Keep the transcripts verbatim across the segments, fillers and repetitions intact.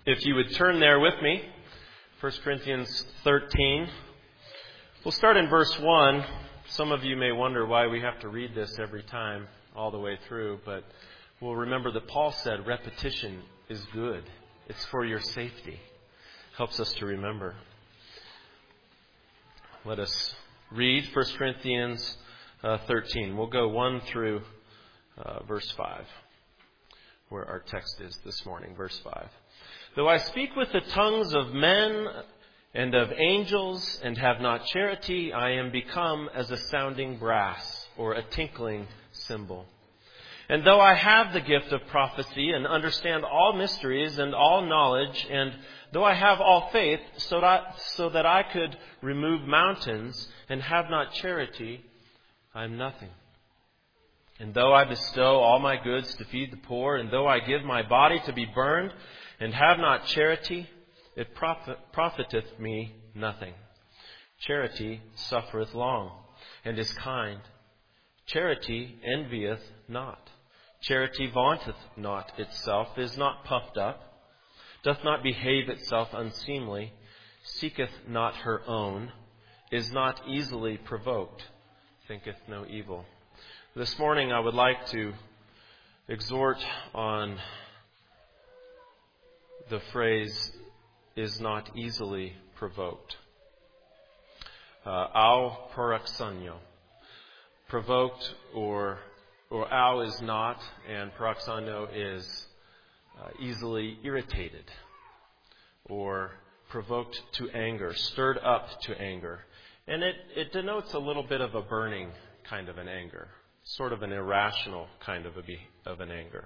If you would turn there with me, First Corinthians thirteen. We'll start in verse one. Some of you may wonder why we have to read this every time all the way through, but we'll remember that Paul said repetition is good. It's for your safety. Helps us to remember. Let us read First Corinthians uh, thirteen. We'll go one through uh, verse five, where our text is this morning, verse five. Though I speak with the tongues of men and of angels and have not charity, I am become as a sounding brass or a tinkling cymbal. And though I have the gift of prophecy and understand all mysteries and all knowledge, and though I have all faith so that, so that I could remove mountains and have not charity, I am nothing. And though I bestow all my goods to feed the poor, and though I give my body to be burned, and have not charity, it profit, profiteth me nothing. Charity suffereth long, and is kind. Charity envieth not. Charity vaunteth not itself, is not puffed up, doth not behave itself unseemly, seeketh not her own, is not easily provoked, thinketh no evil. This morning I would like to exhort on the phrase, is not easily provoked. Uh, au paroxanio. Provoked or or au is not, and paroxanio is uh, easily irritated or provoked to anger, stirred up to anger. And it, it denotes a little bit of a burning kind of an anger, sort of an irrational kind of, a, of an anger.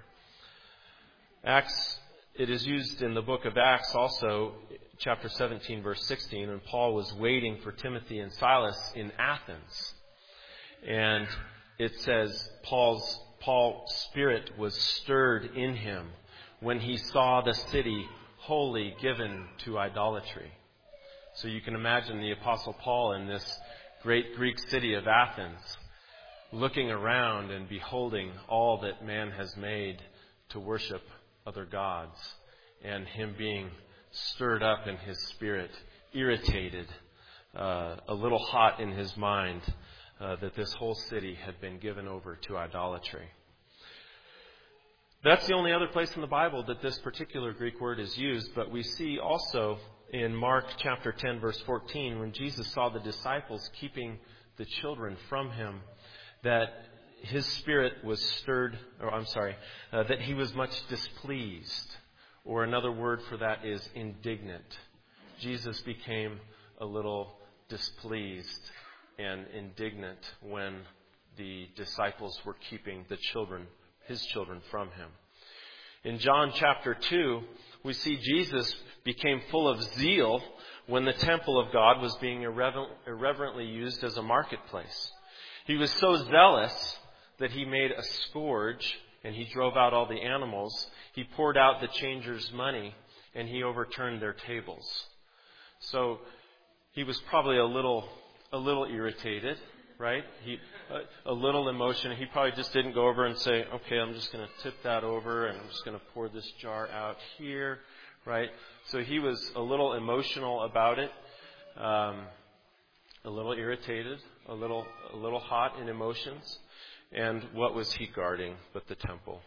Acts It is used in the book of Acts also, chapter seventeen, verse sixteen, and Paul was waiting for Timothy and Silas in Athens. And it says Paul's Paul's spirit was stirred in him when he saw the city wholly given to idolatry. So you can imagine the Apostle Paul in this great Greek city of Athens, looking around and beholding all that man has made to worship other gods, and him being stirred up in his spirit, irritated, uh, a little hot in his mind uh, that this whole city had been given over to idolatry. That's the only other place in the Bible that this particular Greek word is used, but we see also in Mark chapter ten, verse fourteen, when Jesus saw the disciples keeping the children from him, that his spirit was stirred, or I'm sorry, uh, that he was much displeased. Or another word for that is indignant. Jesus became a little displeased and indignant when the disciples were keeping the children, his children, from him. In John chapter two, we see Jesus became full of zeal when the temple of God was being irrever- irreverently used as a marketplace. He was so zealous that he made a scourge and he drove out all the animals. He poured out the changers' money and he overturned their tables. So he was probably a little, a little irritated, right? He, a, a little emotion. He probably just didn't go over and say, okay, I'm just going to tip that over and I'm just going to pour this jar out here, right? So he was a little emotional about it, um, a little irritated, a little, a little hot in emotions. And what was he guarding but the temple,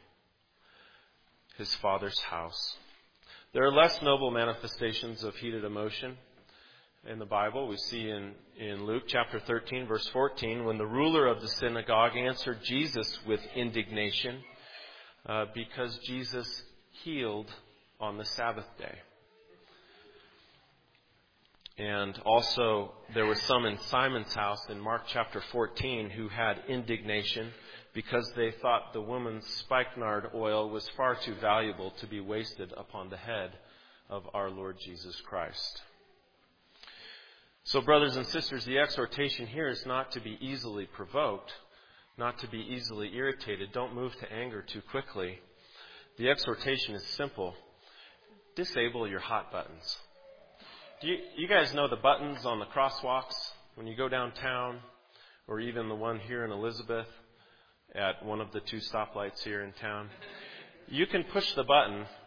his Father's house? There are less noble manifestations of heated emotion in the Bible. We see in, in Luke chapter thirteen, verse fourteen, when the ruler of the synagogue answered Jesus with indignation uh, because Jesus healed on the Sabbath day. And also, there were some in Simon's house in Mark chapter fourteen who had indignation because they thought the woman's spikenard oil was far too valuable to be wasted upon the head of our Lord Jesus Christ. So, brothers and sisters, the exhortation here is not to be easily provoked, not to be easily irritated. Don't move to anger too quickly. The exhortation is simple. Disable your hot buttons. Do you, you guys know the buttons on the crosswalks when you go downtown, or even the one here in Elizabeth at one of the two stoplights here in town? You can push the button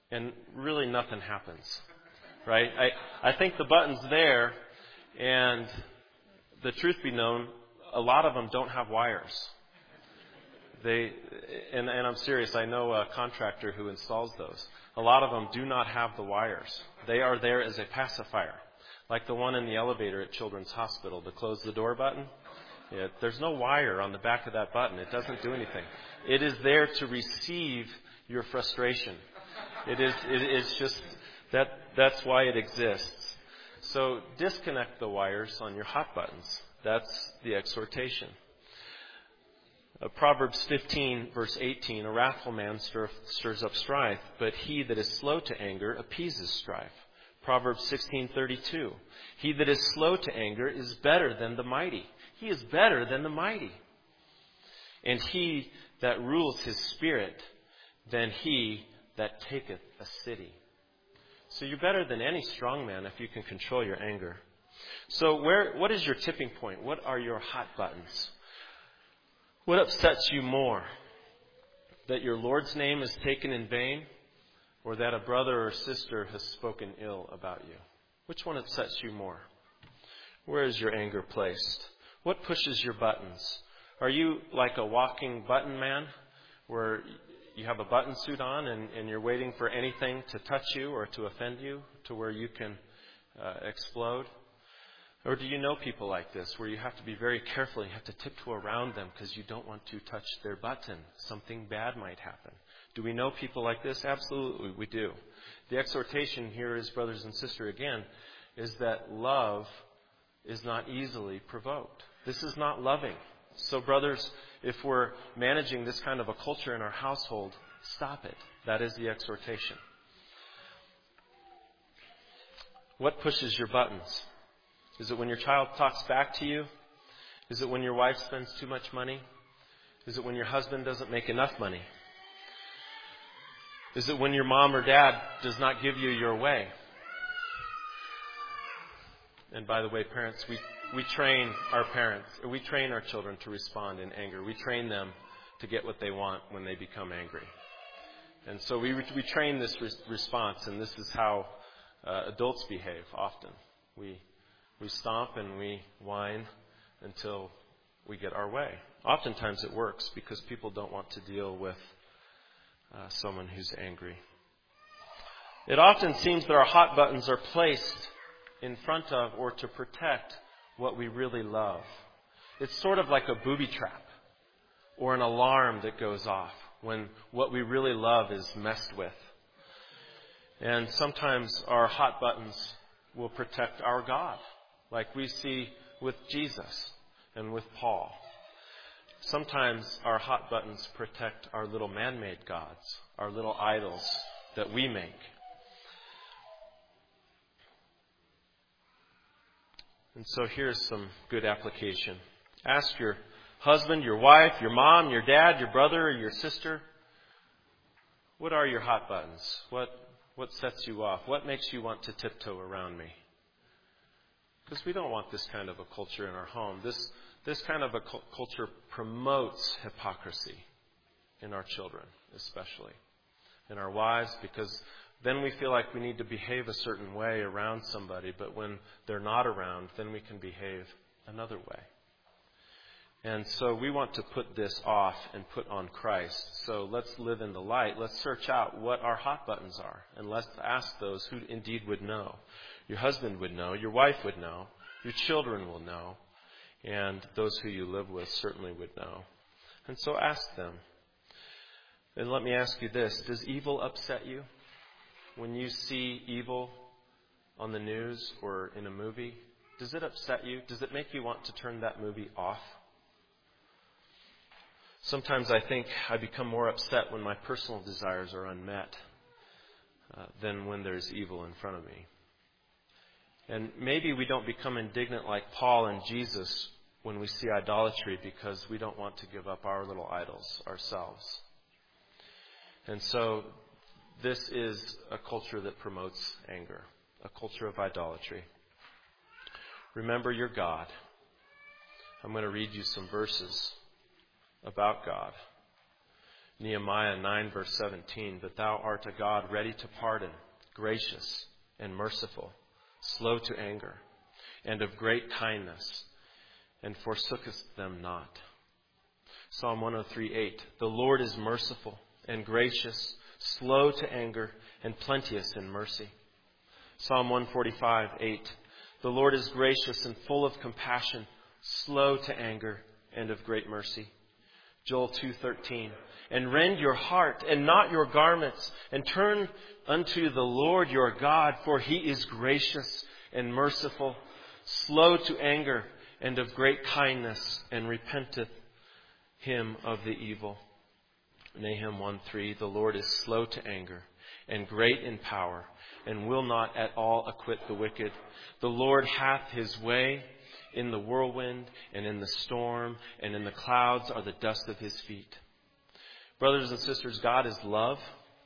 and really nothing happens, right? I, I think the button's there, and the truth be known, a lot of them don't have wires. They, and, and I'm serious, I know a contractor who installs those. A lot of them do not have the wires. They are there as a pacifier, like the one in the elevator at Children's Hospital, the close the door button. Yeah, there's no wire on the back of that button. It doesn't do anything. It is there to receive your frustration. It is, it is just, that, that's why it exists. So disconnect the wires on your hot buttons. That's the exhortation. Uh, Proverbs fifteen, verse eighteen, a wrathful man stir, stirs up strife, but he that is slow to anger appeases strife. Proverbs sixteen thirty-two, he that is slow to anger is better than the mighty. He is better than the mighty. And he that rules his spirit than he that taketh a city. So you're better than any strong man if you can control your anger. So where, what is your tipping point? What are your hot buttons? What upsets you more? That your Lord's name is taken in vain, or that a brother or sister has spoken ill about you? Which one upsets you more? Where is your anger placed? What pushes your buttons? Are you like a walking button man, where you have a button suit on and, and you're waiting for anything to touch you or to offend you to where you can uh, explode? Or do you know people like this, where you have to be very careful, you have to tiptoe around them because you don't want to touch their button? Something bad might happen. Do we know people like this? Absolutely, we do. The exhortation here is, brothers and sisters, again, is that love is not easily provoked. This is not loving. So, brothers, if we're managing this kind of a culture in our household, stop it. That is the exhortation. What pushes your buttons? Is it when your child talks back to you? Is it when your wife spends too much money? Is it when your husband doesn't make enough money? Is it when your mom or dad does not give you your way? And by the way, parents, we, we train our parents, we train our children to respond in anger. We train them to get what they want when they become angry. And so we we train this re- response, and this is how uh, adults behave often. We we stomp and we whine until we get our way. Oftentimes it works because people don't want to deal with uh, someone who's angry. It often seems that our hot buttons are placed in front of or to protect what we really love. It's sort of like a booby trap or an alarm that goes off when what we really love is messed with. And sometimes our hot buttons will protect our God, like we see with Jesus and with Paul. Sometimes our hot buttons protect our little man-made gods, our little idols that we make. And so here's some good application. Ask your husband, your wife, your mom, your dad, your brother, or your sister, what are your hot buttons? What what sets you off? What makes you want to tiptoe around me? Because we don't want this kind of a culture in our home. This this kind of a cu- culture promotes hypocrisy in our children, especially in our wives, because then we feel like we need to behave a certain way around somebody, but when they're not around, then we can behave another way. And so we want to put this off and put on Christ. So let's live in the light. Let's search out what our hot buttons are, and let's ask those who indeed would know. Your husband would know, your wife would know, your children will know, and those who you live with certainly would know. And so ask them. And let me ask you this, does evil upset you? When you see evil on the news or in a movie, does it upset you? Does it make you want to turn that movie off? Sometimes I think I become more upset when my personal desires are unmet uh, than when there's evil in front of me. And maybe we don't become indignant like Paul and Jesus when we see idolatry because we don't want to give up our little idols ourselves. And so this is a culture that promotes anger, a culture of idolatry. Remember your God. I'm going to read you some verses about God. Nehemiah nine, verse seventeen, but thou art a God ready to pardon, gracious and merciful, slow to anger, and of great kindness, and forsookest them not. Psalm one oh three, eight, the Lord is merciful and gracious, slow to anger, and plenteous in mercy. Psalm one forty-five, eight, the Lord is gracious and full of compassion, slow to anger, and of great mercy. Joel two thirteen, and rend your heart and not your garments, and turn unto the Lord your God, for he is gracious and merciful, slow to anger, and of great kindness, and repenteth him of the evil. Nahum one three, the Lord is slow to anger, and great in power, and will not at all acquit the wicked. The Lord hath his way in the whirlwind, and in the storm, and in the clouds are the dust of his feet. Brothers and sisters, God is love.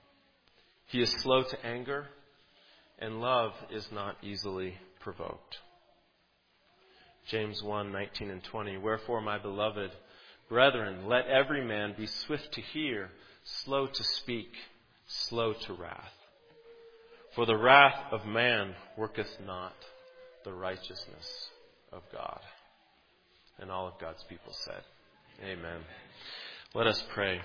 He is slow to anger, and love is not easily provoked. James one, nineteen and twenty, wherefore, my beloved brethren, let every man be swift to hear, slow to speak, slow to wrath. For the wrath of man worketh not the righteousness of God. And all of God's people said, amen. Let us pray.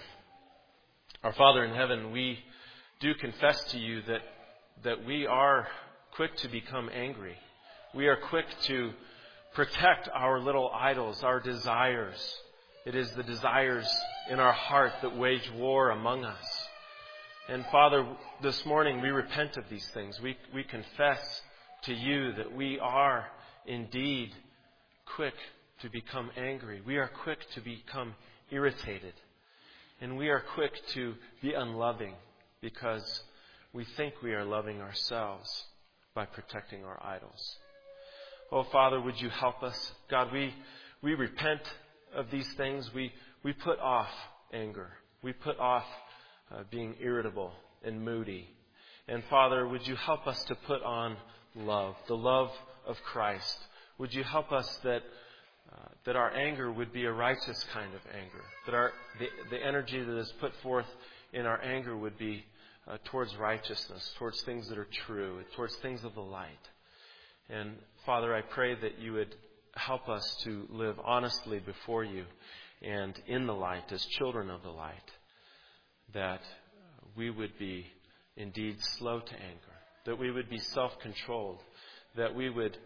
Our Father in heaven, we do confess to you that, that we are quick to become angry. We are quick to protect our little idols, our desires. It is the desires in our heart that wage war among us. And Father, this morning we repent of these things. We, we confess to you that we are indeed quick to become angry. We are quick to become irritated. And we are quick to be unloving because we think we are loving ourselves by protecting our idols. Oh, Father, would you help us? God, we, we repent of these things. We, we put off anger. We put off uh, being irritable and moody. And Father, would you help us to put on love, the love of Christ? Would you help us that uh, that our anger would be a righteous kind of anger, that our the, the energy that is put forth in our anger would be uh, towards righteousness, towards things that are true, towards things of the light. And Father, I pray that you would help us to live honestly before you and in the light as children of the light, that we would be indeed slow to anger, that we would be self-controlled, that we would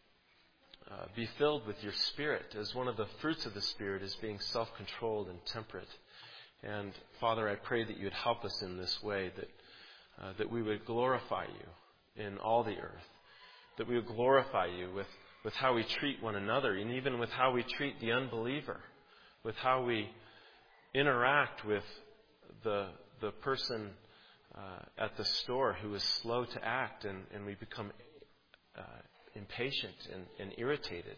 uh, be filled with your Spirit, as one of the fruits of the Spirit is being self-controlled and temperate. And Father, I pray that you would help us in this way, that uh, that we would glorify you in all the earth, that we would glorify you with, with how we treat one another, and even with how we treat the unbeliever, with how we interact with the the person uh, at the store who is slow to act, and, and we become uh, impatient and, and irritated.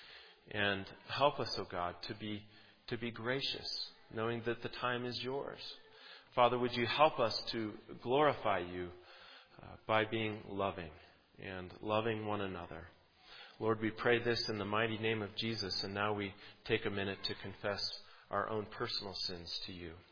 And help us, O God, to be to be gracious, knowing that the time is yours. Father, would you help us to glorify you uh, by being loving and loving one another. Lord, we pray this in the mighty name of Jesus, and now we take a minute to confess our own personal sins to you.